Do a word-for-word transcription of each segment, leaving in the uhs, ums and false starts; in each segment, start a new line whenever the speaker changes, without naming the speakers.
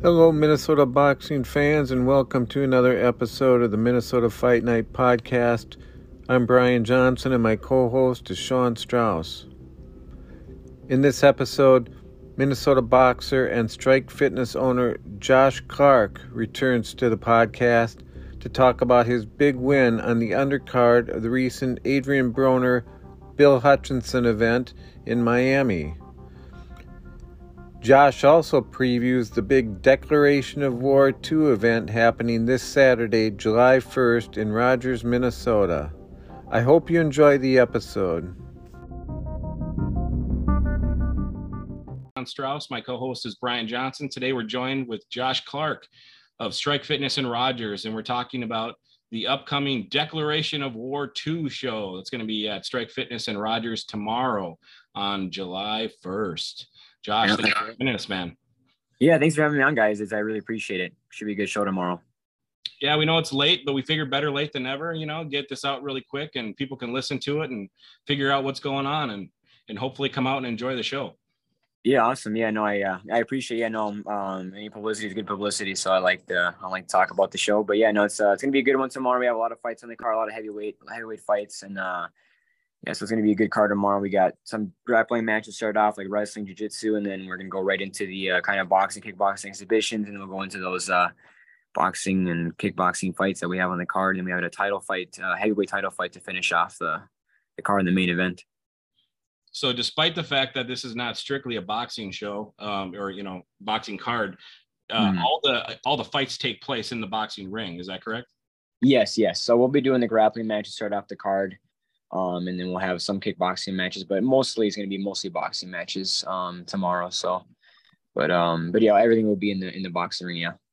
Hello, Minnesota boxing fans, and welcome to another episode of the Minnesota Fight Night podcast. I'm Brian Johnson, and my co-host is Sean Strauss. In this episode, Minnesota boxer and Strike Fitness owner Josh Clark returns to the podcast to talk about his big win on the undercard of the recent Adrian Broner Bill Hutchinson event in Miami. Josh also previews the big Declaration of War two event happening this Saturday, July first in Rogers, Minnesota. I hope you enjoy the episode.
I'm Strauss. My co-host is Brian Johnson. Today we're joined with Josh Clark of Strike Fitness in Rogers, and we're talking about the upcoming Declaration of War two show. It's going to be at Strike Fitness in Rogers tomorrow on July first. Josh, thanks for joining us, man.
Yeah, thanks for having me on, guys. It's, I really appreciate it. Should be a good show tomorrow.
Yeah, we know it's late, but we figure better late than never, you know, get this out really quick and people can listen to it and figure out what's going on and, and hopefully come out and enjoy the show.
Yeah, awesome. Yeah, no, I uh, I appreciate. Yeah, no, um, any publicity is good publicity. So I like to I like to talk about the show. But yeah, no, it's uh, it's gonna be a good one tomorrow. We have a lot of fights on the card, a lot of heavyweight heavyweight fights, and uh, yeah, so it's gonna be a good card tomorrow. We got some grappling matches start off like wrestling, jiu-jitsu, and then we're gonna go right into the uh, kind of boxing, kickboxing exhibitions, and then we'll go into those uh, boxing and kickboxing fights that we have on the card. And we have a title fight, uh, heavyweight title fight to finish off the the card in the main event.
So despite the fact that this is not strictly a boxing show um, or, you know, boxing card, uh, mm-hmm. all the all the fights take place in the boxing ring. Is that correct?
Yes, yes. So we'll be doing the grappling matches start off the card, um, and then we'll have some kickboxing matches, but mostly it's going to be mostly boxing matches um, tomorrow. So, but um, but yeah, everything will be in the in the boxing ring. Yeah.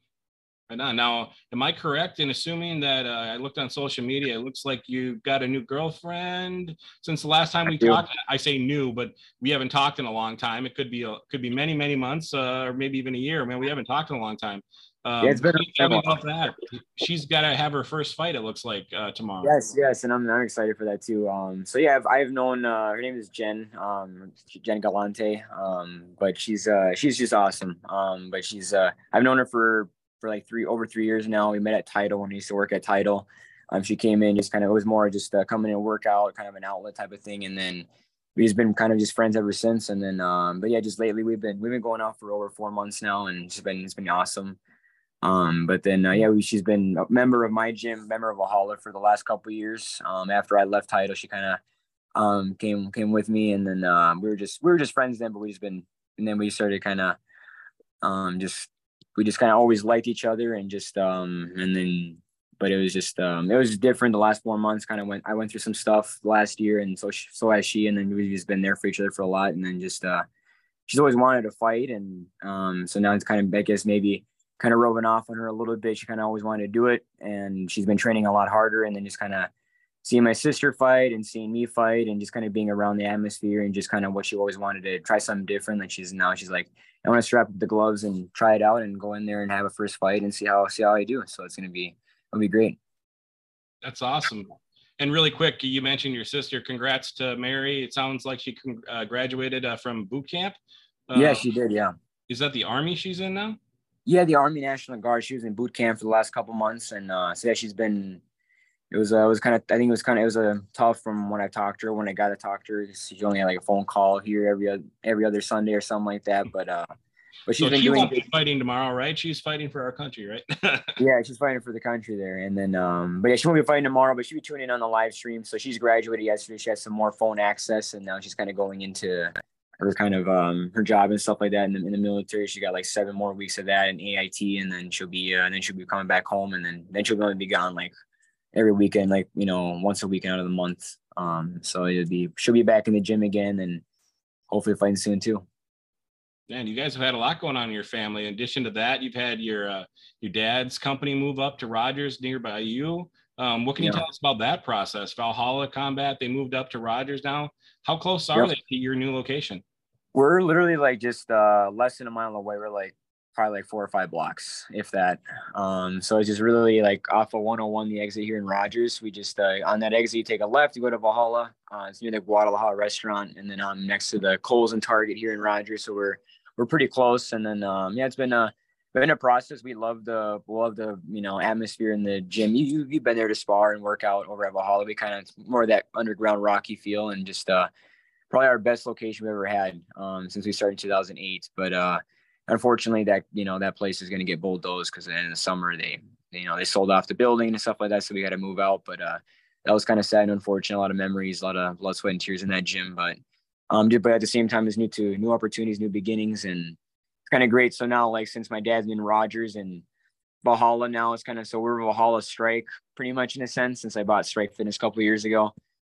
Right on. Now, am I correct in assuming that uh, I looked on social media? It looks like you got a new girlfriend since the last time we talked. I say new, but we haven't talked in a long time. It could be a, could be many, many months, uh, or maybe even a year. Man, we haven't talked in a long time. Um,
yeah, it's been
tell me about that. She's got to have her first fight. It looks like uh, tomorrow.
Yes, yes, and I'm I'm excited for that too. Um, so yeah, I've I've known uh, her name is Jen, um, Jen Galante. Um, but she's uh she's just awesome. Um, but she's uh I've known her for. for like three over three years now. We met at Title when we used to work at Title. Um, she came in just kind of, it was more just uh, coming in and work out, kind of an outlet type of thing. And then we've just been kind of just friends ever since. And then, um, but yeah, just lately we've been, we've been going out for over four months now, and it's been, it's been awesome. Um, but then, uh, yeah, we, she's been a member of my gym, member of Valhalla for the last couple of years. Um, after I left Title, she kind of, um, came, came with me, and then, um, we were just, we were just friends then, but we just been, and then we started kind of, um, just, we just kind of always liked each other, and just um and then but it was just um it was different the last four months. Kind of went I went through some stuff last year, and so she, so has she, and then we've just been there for each other for a lot. And then just uh she's always wanted to fight, and um so now it's kind of, I guess, maybe kind of rubbing off on her a little bit. She kind of always wanted to do it, and she's been training a lot harder, and then just kind of seeing my sister fight and seeing me fight, and just kind of being around the atmosphere, and just kind of what she always wanted to try something different. Like she's now she's like, I want to strap up the gloves and try it out and go in there and have a first fight and see how see how I do. So it's gonna be it'll be great.
That's awesome. And really quick, you mentioned your sister. Congrats to Mary. It sounds like she uh, graduated uh, from boot camp. Uh,
yeah, she did. Yeah.
Is that the Army she's in now?
Yeah, the Army National Guard. She was in boot camp for the last couple months, and uh, so yeah, she's been. It was, uh, it was kind of, I think it was kind of, it was a uh, tough from when I talked to her, when I got to talk to her. She only had like a phone call here every other, every other Sunday or something like that. But, uh, but she's
so
been
she
doing
won't be fighting tomorrow, right? She's fighting for our country, right?
Yeah, she's fighting for the country there. And then, um, but yeah, she won't be fighting tomorrow, but she'll be tuning in on the live stream. So she's graduated yesterday. She has some more phone access, and now she's kind of going into her kind of, um, her job and stuff like that in the, in the military. She got like seven more weeks of that in A I T, and then she'll be, uh, and then she'll be coming back home, and then, then she'll only be gone like every weekend, like, you know, once a weekend out of the month. Um, so it'll be, she'll be back in the gym again, and hopefully fighting soon too.
Man, you guys have had a lot going on in your family. In addition to that, you've had your, uh, your dad's company move up to Rogers nearby you. Um, what can you yeah. tell us about that process? Valhalla Combat, they moved up to Rogers now. How close are yep. they to your new location?
We're literally like just uh, less than a mile away. We're like probably like four or five blocks, if that. Um, so it's just really like off of one oh one, the exit here in Rogers. We just, uh, on that exit, you take a left, you go to Valhalla. Uh, it's near the Guadalajara restaurant. And then I'm um, next to the Kohl's and Target here in Rogers. So we're, we're pretty close. And then, um, yeah, it's been, uh, but in the process, we love the love the you know atmosphere in the gym. You, you you've been there to spar and work out over at Valhalla. We kind of more of that underground rocky feel, and just uh probably our best location we've ever had um since we started in two thousand eight. But uh unfortunately, that you know that place is going to get bulldozed because in the summer they you know they sold off the building and stuff like that, so we got to move out. But uh that was kind of sad and unfortunate. A lot of memories, a lot of blood, sweat, and tears in that gym. But um, but at the same time, there's new to new opportunities, new beginnings, and kind of great. So now, like, since my dad's in Rogers and Valhalla now, it's kind of, so we're Valhalla Strike pretty much in a sense, since I bought Strike Fitness a couple of years ago,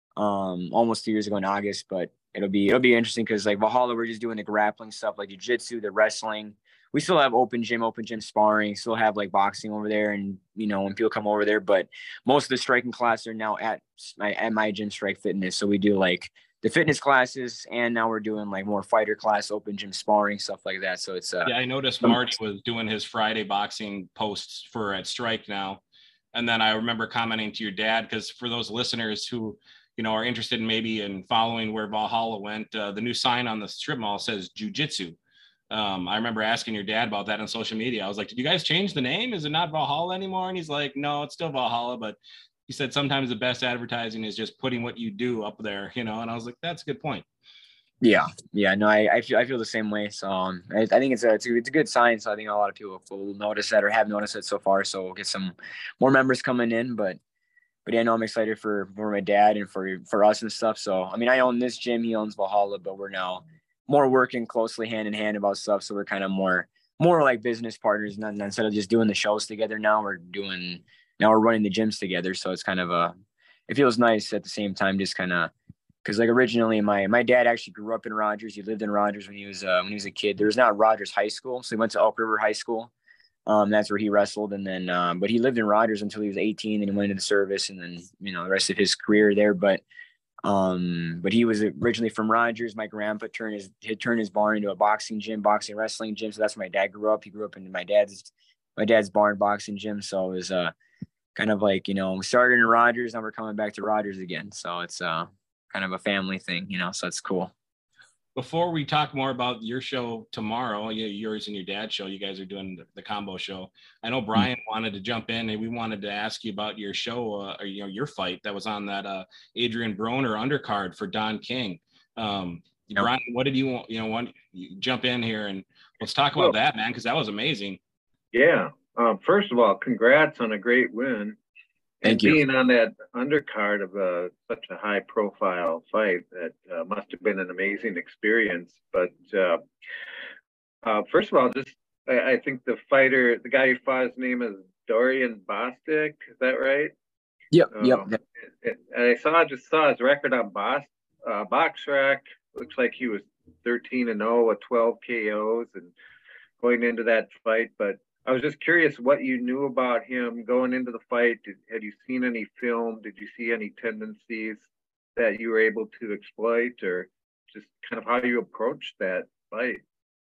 um, almost two years ago in August. But it'll be, it'll be interesting because like Valhalla, we're just doing the grappling stuff, like jiu-jitsu, the wrestling. We still have open gym, open gym sparring, still have like boxing over there. And, you know, when people come over there, but most of the striking classes are now at my, at my gym, Strike Fitness. So we do like the fitness classes, and now we're doing like more fighter class, open gym sparring, stuff like that. So it's uh
yeah, I noticed Marty was doing his Friday boxing posts for at Strike now. And then I remember commenting to your dad, because for those listeners who, you know, are interested in maybe in following where Valhalla went, uh, the new sign on the strip mall says jiu-jitsu. Um, I remember asking your dad about that on social media. I was like, did you guys change the name? Is it not Valhalla anymore? And he's like, no, it's still Valhalla, but he said sometimes the best advertising is just putting what you do up there, you know? And I was like, that's a good point.
Yeah. Yeah. No, I, I feel, I feel the same way. So um, I, I think it's a, it's a, it's a good sign. So I think a lot of people will notice that or have noticed it so far. So we'll get some more members coming in, but, but yeah, no, I'm excited for, for my dad and for, for us and stuff. So, I mean, I own this gym, he owns Valhalla, but we're now more working closely hand in hand about stuff. So we're kind of more, more like business partners. And instead of just doing the shows together, now we're doing, now we're running the gyms together. So it's kind of a, it feels nice at the same time, just kind of, because like originally my, my dad actually grew up in Rogers. He lived in Rogers when he was, uh, when he was a kid. There was not Rogers High School. So he went to Elk River High School. Um, that's where he wrestled. And then, um, but he lived in Rogers until he was eighteen, and he went into the service, and then, you know, the rest of his career there. But, um, but he was originally from Rogers. My grandpa turned his, had turned his barn into a boxing gym, boxing wrestling gym. So that's where my dad grew up. He grew up in my dad's, my dad's barn boxing gym. So it was, uh, kind of like, you know, we started in Rogers, now we're coming back to Rogers again. So it's uh, kind of a family thing, you know, so it's cool.
Before we talk more about your show tomorrow, yours and your dad's show, you guys are doing the, the combo show. I know Brian mm-hmm. wanted to jump in, and we wanted to ask you about your show, uh, or, you know, your fight that was on that uh, Adrian Broner undercard for Don King. Um, yep. Brian, what did you want, you know, want you jump in here and let's talk about well, that, man, because that was amazing.
Yeah. Um, first of all, congrats on a great win.
Thank
and
you.
Being on that undercard of a, such a high-profile fight, that uh, must have been an amazing experience. But uh, uh, first of all, just I, I think the fighter, the guy who fought, his name is Dorian Bostic. Is that right?
Yep.
Um,
yep.
And, and I saw just saw his record on Box uh, BoxRec. Looks like he was thirteen and oh with twelve K Os and going into that fight, but I was just curious what you knew about him going into the fight. Did, had you seen any film? Did you see any tendencies that you were able to exploit, or just kind of how you approached that fight?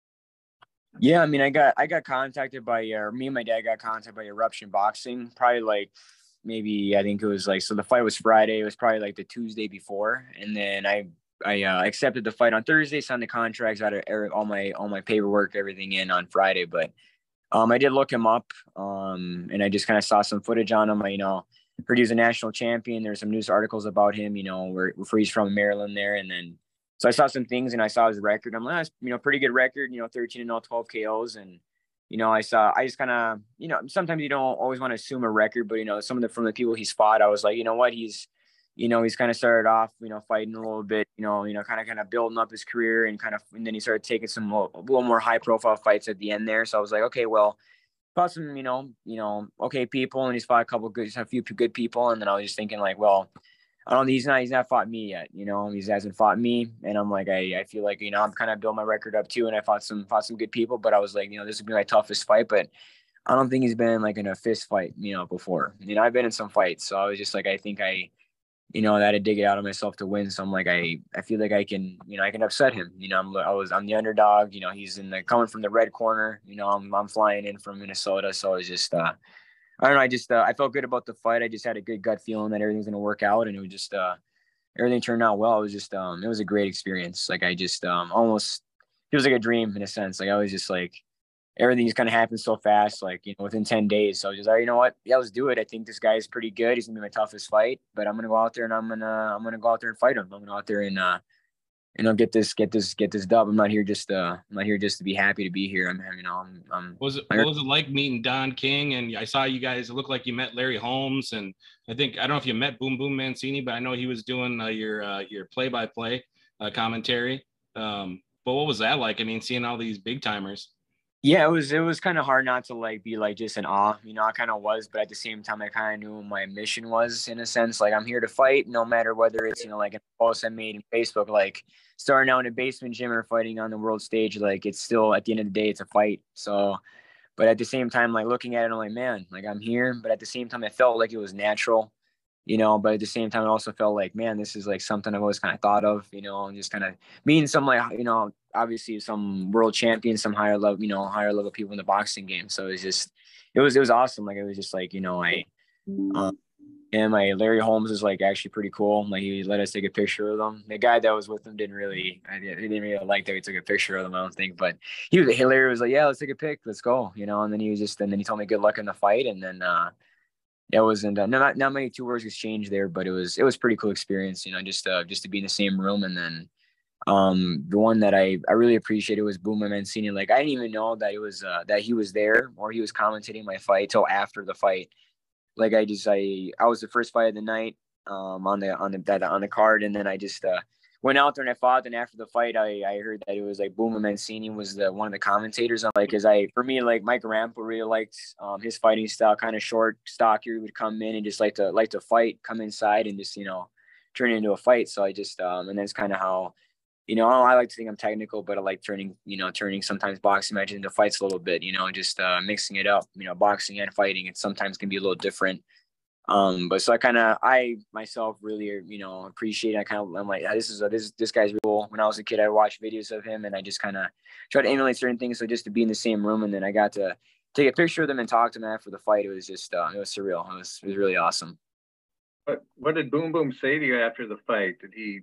Yeah, I mean, I got I got contacted by, uh, me and my dad got contacted by Eruption Boxing, probably like maybe, I think it was like, so the fight was Friday. It was probably like the Tuesday before. And then I I uh, accepted the fight on Thursday, signed the contracts, got all my all my paperwork, everything in on Friday. But Um, I did look him up, um, and I just kind of saw some footage on him. I, you know, heard he was a national champion. There's some news articles about him, you know, where, where he's from Maryland there. And then, so I saw some things and I saw his record. I'm like, that's, you know, pretty good record, you know, thirteen and oh, twelve K Os. And, you know, I saw, I just kind of, you know, sometimes you don't always want to assume a record, but, you know, some of the, from the people he's fought, I was like, you know what, he's, you know, he's kind of started off, you know, fighting a little bit, you know, you know, kind of, kind of building up his career and kind of, and then he started taking some a little more high profile fights at the end there. So I was like, okay, well, fought some, you know, you know, okay people, and he's fought a couple good, a few good people. And then I was just thinking like, well, I don't, he's not, he's not fought me yet, you know, he hasn't fought me. And I'm like, I, I feel like, you know, I'm kind of building my record up too. And I fought some, fought some good people, but I was like, you know, this would be my toughest fight, but I don't think he's been like in a fist fight, you know, before. You know, I've been in some fights. So I was just like, I think I, you know, that I had to dig it out of myself to win. So I'm like, I, I feel like I can, you know, I can upset him. You know, I'm, I was, I'm the underdog, you know, he's in the, coming from the red corner, you know, I'm, I'm flying in from Minnesota. So it's just, uh, I don't know. I just, uh, I felt good about the fight. I just had a good gut feeling that everything's going to work out, and it was just, uh, everything turned out well. It was just, um, it was a great experience. Like I just, um, almost feels like a dream in a sense. Like I was just like, everything just kind of happened so fast, like, you know, within ten days. So I was just, all right, you know what? Yeah, let's do it. I think this guy is pretty good. He's gonna be my toughest fight, but I'm gonna go out there and I'm gonna I'm gonna go out there and fight him. I'm gonna go out there and uh, you know, get this get this get this dub. I'm not here just uh I'm not here just to be happy to be here. I'm you know I'm I'm
was it what was it like meeting Don King? And I saw you guys, it looked like you met Larry Holmes, and I think I don't know if you met Boom Boom Mancini, but I know he was doing uh, your uh, your play by play commentary. Um, but what was that like? I mean, seeing all these big timers.
Yeah, it was it was kind of hard not to like be like just in awe, you know. I kind of was, but at the same time, I kind of knew what my mission was in a sense. Like, I'm here to fight, no matter whether it's, you know, like a post I made in Facebook, like starting out in a basement gym or fighting on the world stage. Like, it's still, at the end of the day, it's a fight. So, but at the same time, like looking at it, I'm like, man, like I'm here. But at the same time, it felt like it was natural, you know. But at the same time, it also felt like, man, this is like something I've always kind of thought of, you know, and just kind of meeting some, like, you know, obviously some world champions, some higher level, you know, higher level people in the boxing game. So it was just, it was, it was awesome. Like, it was just like, you know, I, um, and my Larry Holmes is like actually pretty cool. Like, he let us take a picture of them. The guy that was with him didn't really, I he didn't really like that we took a picture of them, I don't think, but he was, Larry was like, yeah, let's take a pic. Let's go, you know? And then he was just, and then he told me good luck in the fight. And then, uh, it wasn't, uh, not, not many two words exchanged there, but it was, it was pretty cool experience, you know, just, uh, just to be in the same room. And then, um, the one that I, I really appreciated was Booma Mancini. Like, I didn't even know that it was, uh, that he was there or he was commentating my fight till after the fight. Like, I just, I, I was the first fight of the night, um, on the, on the, that, on the card. And then I just, uh, went out there and I fought. And after the fight, I, I heard that it was like Booma Mancini was the, one of the commentators. I'm like, cause I, for me, like Mike Rampa really liked, um, his fighting style, kind of short, stocky. He would come in and just like to, like to fight, come inside and just, you know, turn it into a fight. So I just, um, and that's kind of how, you know, I like to think I'm technical, but I like turning, you know, turning sometimes boxing matches into fights a little bit, you know, just uh, mixing it up, you know, boxing and fighting. It sometimes can be a little different. Um, but so I kind of, I myself really, you know, appreciate it. I kind of, I'm like, this is, a, this, this guy's cool. When I was a kid, I watched videos of him and I just kind of try to emulate certain things. So just to be in the same room. And then I got to take a picture of them and talk to them after the fight. It was just, uh, it was surreal. It was, it was really awesome.
What, what did Boom Boom say to you after the fight? Did he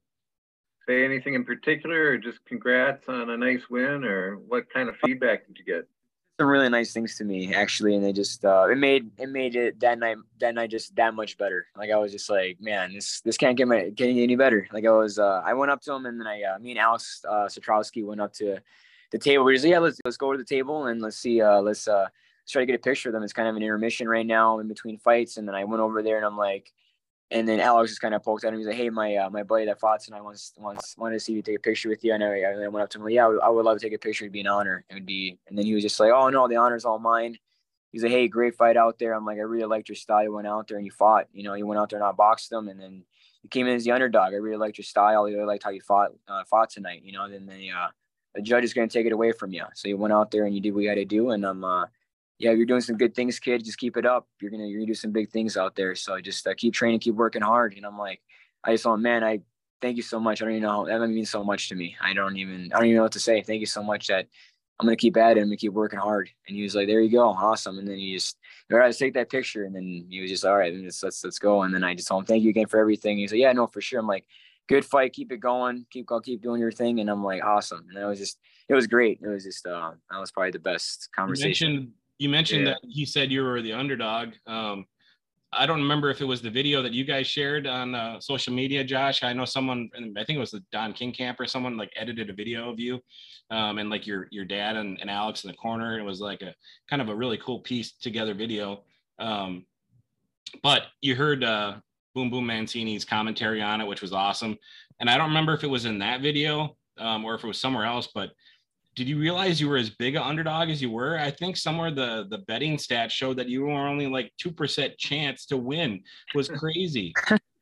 say anything in particular, or just congrats on a nice win, or what kind of feedback did you get?
Some really nice things to me, actually, and they just uh, it made it made it that night that night just that much better. Like, I was just like, man, this this can't get my can't get any better. Like, I was uh, I went up to him, and then I uh, me and Alex uh, Satrowski went up to the table. We just yeah, let's let's go to the table and let's see uh, let's uh, let's try to get a picture of them. It's kind of an intermission right now in between fights, and then I went over there and I'm like. And then Alex just kind of poked at him. He's like, "Hey, my uh, my buddy that fought tonight wants wants wanted to see you take a picture with you." I know. I went up to him like, "Yeah, I would love to take a picture. It'd be an honor. It would be." And then he was just like, "Oh no, the honor's all mine." He's like, "Hey, great fight out there." I'm like, "I really liked your style. You went out there and you fought. You know, you went out there and I boxed them, and then you came in as the underdog. I really liked your style. I really liked how you fought uh, fought tonight. You know, then the uh, the judge is going to take it away from you. So you went out there and you did what you had to do, and I'm." Uh, Yeah, you're doing some good things, kid. Just keep it up. You're gonna you're gonna do some big things out there. So just uh, keep training, keep working hard. And I'm like, I just thought, man, I thank you so much. I don't even know that means so much to me. I don't even I don't even know what to say. Thank you so much. That I'm gonna keep at it. I'm gonna keep working hard. And he was like, there you go, awesome. And then he just, all right, let's take that picture. And then he was just, all right, let's let's let's go. And then I just told him, thank you again for everything. He's like, yeah, no, for sure. I'm like, good fight, keep it going, keep go, keep doing your thing. And I'm like, awesome. And it was just, it was great. It was just, uh, that was probably the best conversation.
You mentioned
Yeah.
that he said you were the underdog. Um, I don't remember if it was the video that you guys shared on uh, social media, Josh. I know someone, I think it was the Don King camp or someone like edited a video of you um, and like your your dad and, and Alex in the corner. It was like a kind of a really cool piece together video. Um, but you heard uh, Boom Boom Mancini's commentary on it, which was awesome. And I don't remember if it was in that video um, or if it was somewhere else, but did you realize you were as big an underdog as you were? I think somewhere the the betting stats showed that you were only like two percent chance to win. It was crazy.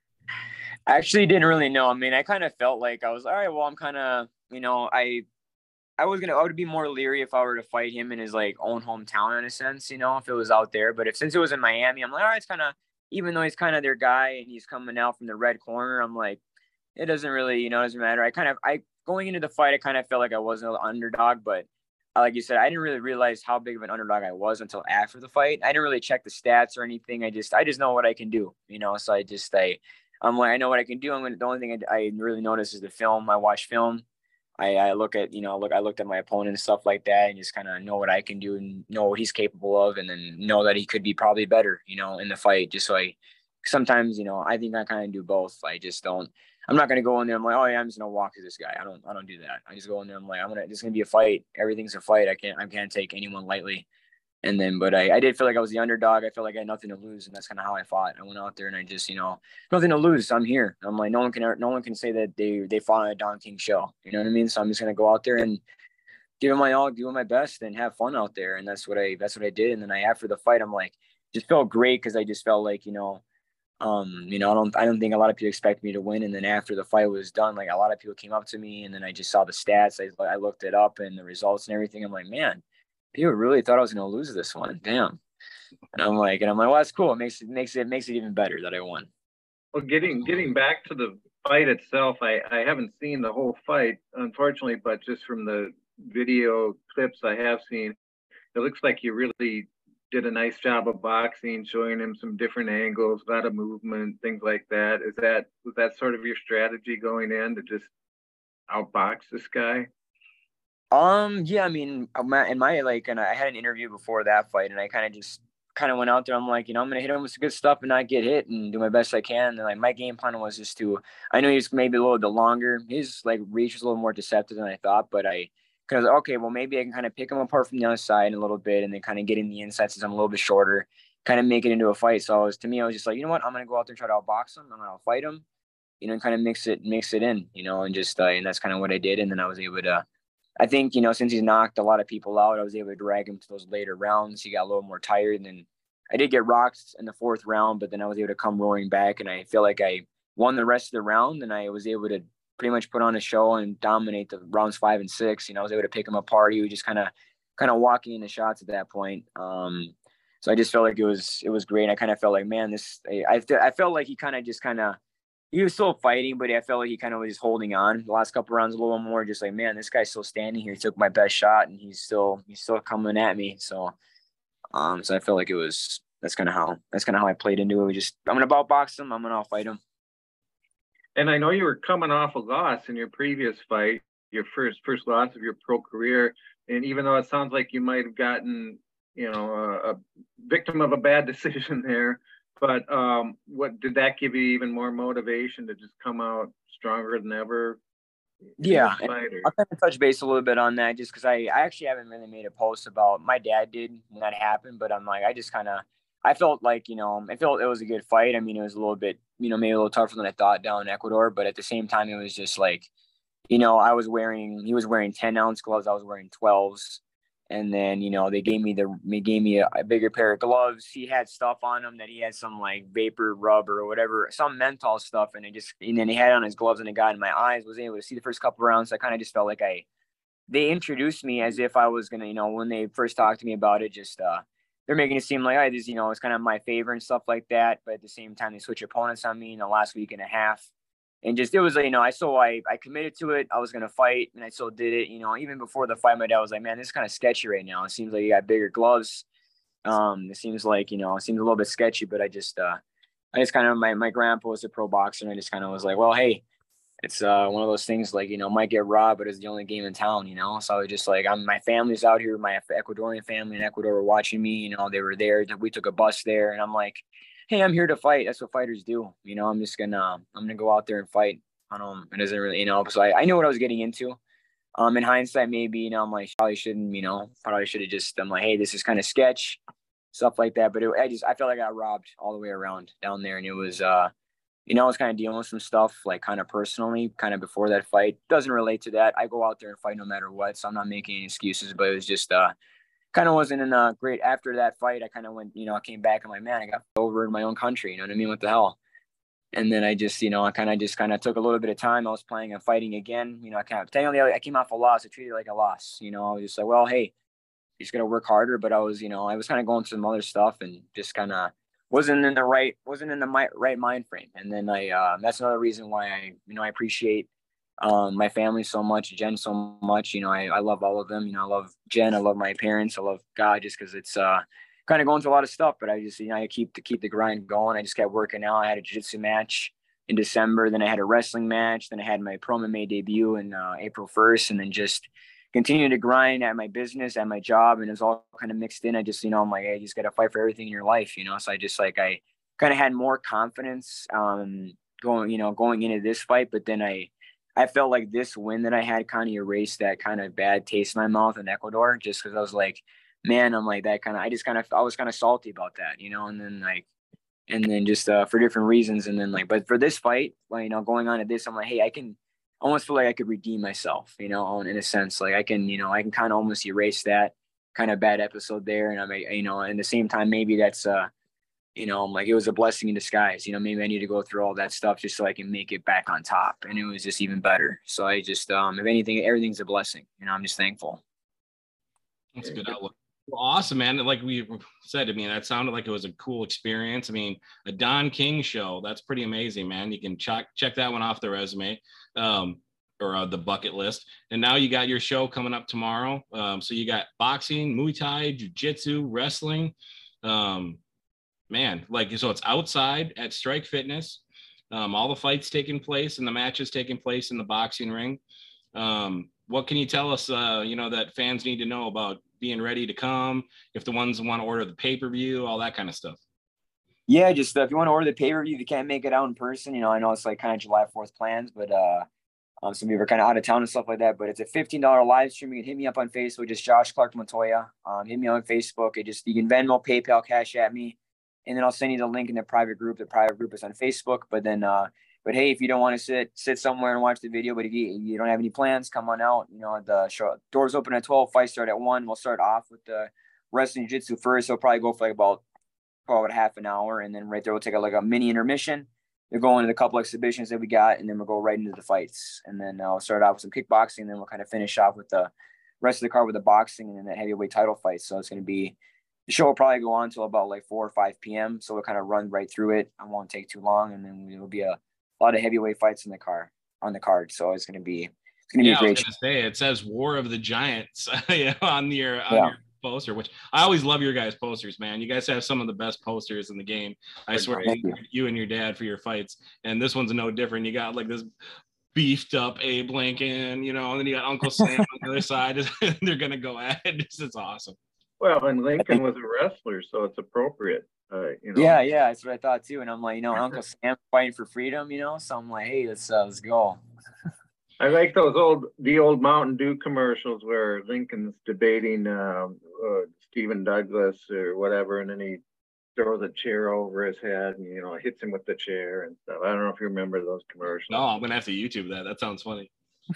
I actually didn't really know. I mean, I kind of felt like I was, all right, well, I'm kind of, you know, I I was going to, I would be more leery if I were to fight him in his like own hometown in a sense, you know, if it was out there. But if since it was in Miami, I'm like, all right, it's kind of, even though he's kind of their guy and he's coming out from the red corner, I'm like, it doesn't really, you know, it doesn't matter. I kind of, I, going into the fight, I kind of felt like I wasn't an underdog, but like you said, I didn't really realize how big of an underdog I was until after the fight. I didn't really check the stats or anything. I just, I just know what I can do, you know? So I just, I, I'm like, I know what I can do. I'm going to, the only thing I, I really notice is the film. I watch film. I, I look at, you know, look, I looked at my opponent and stuff like that and just kind of know what I can do and know what he's capable of. And then know that he could be probably better, you know, in the fight. Just so I, sometimes, you know, I think I kind of do both. I just don't, I'm not going to go in there. I'm like, oh yeah, I'm just going to walk to this guy. I don't, I don't do that. I just go in there. I'm like, I'm going to, this is going to be a fight. Everything's a fight. I can't, I can't take anyone lightly. And then, but I, I did feel like I was the underdog. I felt like I had nothing to lose, and that's kind of how I fought. I went out there and I just, you know, nothing to lose. I'm here. I'm like, no one can, no one can say that they they fought on a daunting show. You know what I mean? So I'm just gonna go out there and give it my all, do my best, and have fun out there. And that's what I, that's what I did. And then I, after the fight, I'm like, just felt great because I just felt like, you know, um, you know, I don't, I don't think a lot of people expect me to win. And then after the fight was done, like a lot of people came up to me, and then I just saw the stats. I, I looked it up and the results and everything. I'm like, man, people really thought I was going to lose this one. Damn. And I'm like, and I'm like, well, that's cool. It makes it makes it makes it even better that I won.
Well, getting getting back to the fight itself, I, I haven't seen the whole fight, unfortunately, but just from the video clips I have seen, it looks like you really did a nice job of boxing, showing him some different angles, a lot of movement, things like that. Is that was that sort of your strategy going in, to just outbox this guy?
Um, yeah, I mean, my, and my, like, and I had an interview before that fight, and I kind of just kind of went out there. I'm like, you know, I'm going to hit him with some good stuff and not get hit and do my best I can. And like, my game plan was just to, I know he's maybe a little bit longer. His like reach was a little more deceptive than I thought, but I, cause okay, well, maybe I can kind of pick him apart from the other side a little bit and then kind of get in the inside since I'm a little bit shorter, kind of make it into a fight. So I was, to me, I was just like, you know what, I'm going to go out there and try to outbox him. I'm going to fight him, you know, and kind of mix it, mix it in, you know, and just, uh, and that's kind of what I did. And then I was able to, I think, you know, since he's knocked a lot of people out, I was able to drag him to those later rounds. He got a little more tired, and then I did get rocked in the fourth round, but then I was able to come roaring back, and I feel like I won the rest of the round, and I was able to pretty much put on a show and dominate the rounds five and six. You know, I was able to pick him apart. He was just kind of, kind of walking in the shots at that point. Um, so I just felt like it was, it was great. I kind of felt like, man, this, I, I, I felt like he kind of just kind of, he was still fighting, but I felt like he kind of was just holding on. The last couple rounds a little more, just like, man, this guy's still standing here. He took my best shot, and he's still he's still coming at me. So, um, so I felt like it was that's kind of how that's kind of how I played into it. We just I'm gonna outbox him. I'm gonna fight him.
And I know you were coming off a loss in your previous fight, your first first loss of your pro career. And even though it sounds like you might have gotten, you know, a, a victim of a bad decision there. But um, what did that give you even more motivation to just come out stronger than ever?
Yeah, I'll kind of touch base a little bit on that just because I, I actually haven't really made a post about my dad did when that happened, but I'm like, I just kind of, I felt like, you know, I felt it was a good fight. I mean, it was a little bit, you know, maybe a little tougher than I thought down in Ecuador, but at the same time, it was just like, you know, I was wearing, he was wearing ten ounce gloves. I was wearing twelves. And then, you know, they gave me the, they gave me a, a bigger pair of gloves. He had stuff on him that he had some like vapor rub or whatever, some menthol stuff. And it just, and then he had on his gloves and it got in my eyes, was able to see the first couple of rounds. So I kind of just felt like I, they introduced me as if I was going to, you know, when they first talked to me about it, just, uh, they're making it seem like, I just, you know, it's kind of my favorite and stuff like that. But at the same time, they switch opponents on me in the last week and a half. And just, it was, you know, I so I, I committed to it. I was going to fight, and I still did it. You know, even before the fight, my dad was like, man, this is kind of sketchy right now. It seems like you got bigger gloves. Um, it seems like, you know, it seems a little bit sketchy, but I just, uh, I just kind of, my, my grandpa was a pro boxer, and I just kind of was like, well, hey, it's uh, one of those things like, you know, might get robbed, but it's the only game in town, you know? So I was just like, I'm, my family's out here. My Ecuadorian family in Ecuador were watching me, you know, they were there. We took a bus there, and I'm like, hey, I'm here to fight. That's what fighters do. You know, I'm just gonna, I'm gonna go out there and fight. I don't, it doesn't really, you know, so I, I knew what I was getting into. Um, in hindsight, maybe, you know, I'm like, probably shouldn't, you know, probably should have just, I'm like, hey, this is kind of sketch, stuff like that. But it, I just, I felt like I got robbed all the way around down there. And it was, uh, you know, I was kind of dealing with some stuff, like kind of personally, kind of before that fight. Doesn't relate to that. I go out there and fight no matter what. So I'm not making any excuses, but it was just, uh, kind of wasn't in a great, after that fight, I kind of went, you know, I came back and like, man, I got over in my own country. You know what I mean? What the hell? And then I just, you know, I kind of just kind of took a little bit of time. I was playing and fighting again. You know, I kind of, technically I came off a loss. I treated it like a loss. You know, I was just like, well, hey, you just got to work harder. But I was, you know, I was kind of going through some other stuff and just kind of wasn't in the right, wasn't in the my, right mind frame. And then I, uh, that's another reason why I, you know, I appreciate um, my family so much, Jen so much. You know, I, I love all of them. You know, I love Jen. I love my parents. I love God just because it's, uh, kind of going through a lot of stuff, but I just, you know, I keep to keep the grind going. I just kept working out. I had a jiu-jitsu match in December. Then I had a wrestling match. Then I had my pro M M A debut in uh, April first, and then just continued to grind at my business, at my job, and it was all kind of mixed in. I just, you know, I'm like, hey, you just got to fight for everything in your life, you know? So I just like, I kind of had more confidence um, going, you know, going into this fight, but then I, I felt like this win that I had kind of erased that kind of bad taste in my mouth in Ecuador, just because I was like, man, I'm like that kind of, I just kind of, I was kind of salty about that, you know, and then like, and then just uh, for different reasons. And then like, but for this fight, well, you know, going on to this, I'm like, hey, I can, I almost feel like I could redeem myself, you know, in a sense, like I can, you know, I can kind of almost erase that kind of bad episode there. And I'm, you know, at the same time, maybe that's, uh, you know, I'm like, it was a blessing in disguise, you know, maybe I need to go through all that stuff just so I can make it back on top. And it was just even better. So I just, um, if anything, everything's a blessing, you know, I'm just thankful.
That's a good outlook. Well, awesome, man. Like we said, I mean, that sounded like it was a cool experience. I mean, a Don King show, that's pretty amazing, man. You can check check that one off the resume um, or uh, the bucket list. And now you got your show coming up tomorrow. Um, so you got boxing, Muay Thai, Jiu-Jitsu, wrestling. Um, man, like, so it's outside at Strike Fitness. Um, all the fights taking place and the matches taking place in the boxing ring. Um, what can you tell us, uh, you know, that fans need to know about being ready to come, if the ones want to order the pay-per-view, all that kind of stuff?
Yeah, just uh, if you want to order the pay-per-view, if you can't make it out in person, you know, I know it's like kind of July fourth plans, but uh, um, some people are kind of out of town and stuff like that, but it's a fifteen dollars live stream. You can hit me up on Facebook, just Josh Clark Montoya. Um, hit me on Facebook. It just, you can Venmo, PayPal, Cash at me, and then I'll send you the link in the private group. The private group is on Facebook, but then, uh, but hey, if you don't want to sit sit somewhere and watch the video, but if you, if you don't have any plans, come on out. You know, the show doors open at twelve, fights start at one. We'll start off with the wrestling jiu-jitsu first. So we'll probably go for like about probably half an hour, and then right there we'll take a, like a mini intermission. They're going to the couple exhibitions that we got, and then we'll go right into the fights. And then I'll start off with some kickboxing, and then we'll kind of finish off with the rest of the card with the boxing and then the heavyweight title fight. So it's going to be, the show will probably go on until about like four or five p.m. So we'll kind of run right through it. I won't take too long, and then it will be a, a lot of heavyweight fights in the car on the card. So it's going to be, it's going to
yeah,
be a great
I was gonna say, it says War of the Giants yeah, on your, on
yeah.
your poster, which I always love your guys' posters, man. You guys have some of the best posters in the game. I
That's
swear,
you.
you and your dad for your fights, and this one's no different. You got like this beefed up Abe Lincoln, you know, and then you got Uncle Sam on the other side. They're gonna go at it. This is awesome.
Well, and Lincoln was a wrestler, so it's appropriate. Uh, you know.
Yeah, yeah, that's what I thought too. And I'm like, you know, Uncle Sam fighting for freedom, you know. So I'm like, hey, let's uh, let's go.
I like those old, the old Mountain Dew commercials where Lincoln's debating uh, uh, Stephen Douglas or whatever, and then he throws a chair over his head and, you know, hits him with the chair and stuff. I don't know if you remember those commercials.
No, I'm gonna have to YouTube that. That sounds funny.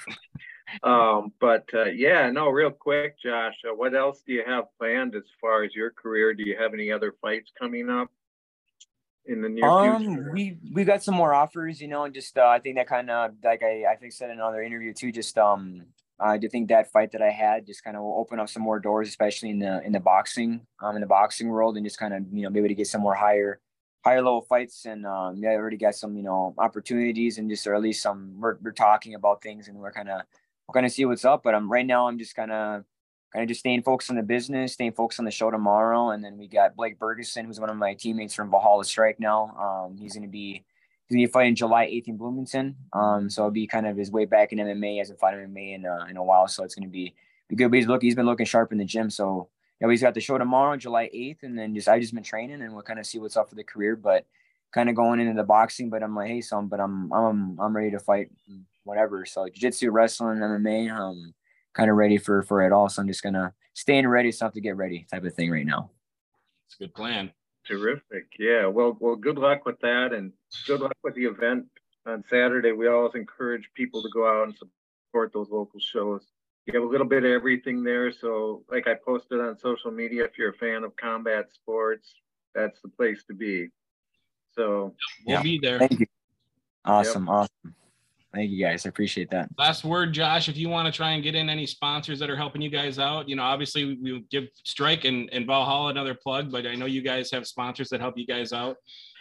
um, but uh, yeah, no, real quick, Josh, uh, what else do you have planned as far as your career? Do you have any other fights coming up in the near
um,
future?
we we got some more offers, you know, and just uh, I think that kind of, like I I think said in another interview too, just um I do think that fight that I had just kind of will open up some more doors, especially in the in the boxing um in the boxing world, and just kind of, you know, maybe to get some more higher higher level fights. And um yeah, I already got some, you know, opportunities, and just, or at least some, we're, we're talking about things, and we're kind of we're kind of see what's up. But I'm right now I'm just kind of kind of just staying focused on the business, staying focused on the show tomorrow. And then we got Blake Bergeson, who's one of my teammates from Valhalla Strike now. Um, he's going to be, he's going to be fighting July eighth in Bloomington. Um, so it'll be kind of his way back in M M A. He hasn't fought M M A in, uh, in a while. So it's going to be, be good. But he's looking, he's been looking sharp in the gym. So yeah, he's got the show tomorrow, July eighth. And then just, I just been training, and we'll kind of see what's up for the career, but kind of going into the boxing. But I'm like, hey, son, but I'm, I'm, I'm ready to fight whatever. So jiu-jitsu, wrestling, M M A, um, kind of ready for, for it all. So I'm just going to staying ready, so I have to get ready type of thing right now.
It's a good plan.
Terrific. Yeah. Well, well, good luck with that, and good luck with the event on Saturday. We always encourage people to go out and support those local shows. You have a little bit of everything there. So like I posted on social media, if you're a fan of combat sports, that's the place to be. So
we'll
yeah.
be there.
Thank you. Awesome. Yep. Awesome. Thank you guys. I appreciate that.
Last word, Josh, if you want to try and get in any sponsors that are helping you guys out, you know, obviously we, we give Strike and, and Valhalla another plug, but I know you guys have sponsors that help you guys out.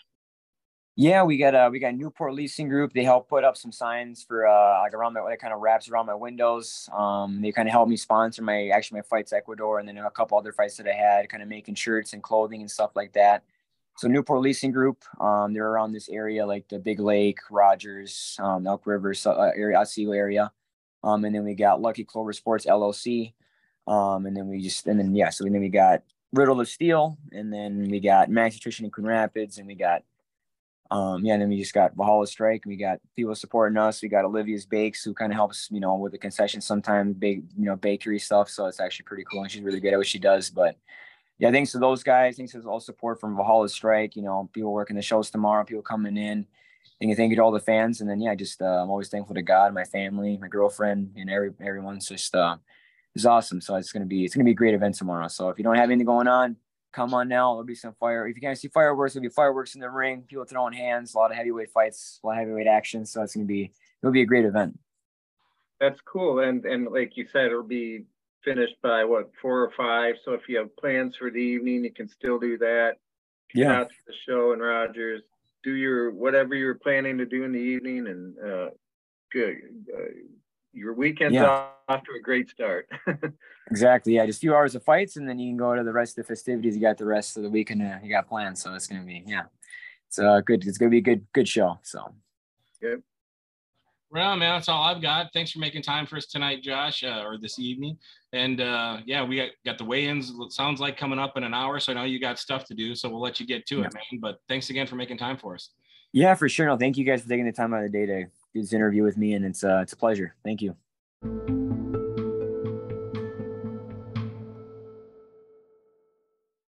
Yeah, we got uh we got Newport Leasing Group. They help put up some signs for uh like around my, that kind of wraps around my windows. Um, they kind of helped me sponsor my actually my fights Ecuador, and then a couple other fights that I had, kind of making shirts and clothing and stuff like that. So Newport Leasing Group, um, they're around this area, like the Big Lake, Rogers, um, Elk River uh, area, Otsego area. Um, and then we got Lucky Clover Sports L L C. Um, and then we just, and then, yeah, so then we got Riddle of Steel, and then we got Max Nutrition in Coon Rapids, and we got, um, yeah, and then we just got Valhalla Strike, and we got people supporting us. We got Olivia's Bakes, who kind of helps, you know, with the concessions sometimes, big, you know, bakery stuff. So it's actually pretty cool, and she's really good at what she does. But yeah, thanks to those guys. Thanks to all support from Valhalla Strike, you know, people working the shows tomorrow, people coming in. And thank you to all the fans. And then, yeah, just, uh, I'm always thankful to God, my family, my girlfriend, and every, everyone's just, uh, it's awesome. So it's going to be, it's going to be a great event tomorrow. So if you don't have anything going on, come on now. There'll be some fire. If you can't see fireworks, there'll be fireworks in the ring, people throwing hands, a lot of heavyweight fights, a lot of heavyweight action. So it's going to be, it'll be a great event.
That's cool. And, and like you said, it'll be finished by what, four or five. So if you have plans for the evening, you can still do that. Get
Yeah.
out to the show in Rogers, do your, whatever you're planning to do in the evening, and uh, good. Uh, your weekend's
Yeah.
off, off to a great start.
Exactly. Yeah. Just a few hours of fights, and then you can go to the rest of the festivities. You got the rest of the weekend uh, you got planned. So it's going to be, yeah, it's uh, good. It's going to be a good, good show. So.
Yep.
Well, man, that's all I've got. Thanks for making time for us tonight, Josh, uh, or this evening. And uh, yeah, we got, got the weigh-ins. It sounds like coming up in an hour. So I know you got stuff to do. So we'll let you get to
Yeah.
it, man. But thanks again for making time for us.
Yeah, for sure. No, thank you guys for taking the time out of the day to do this interview with me. And it's uh, it's a pleasure. Thank you.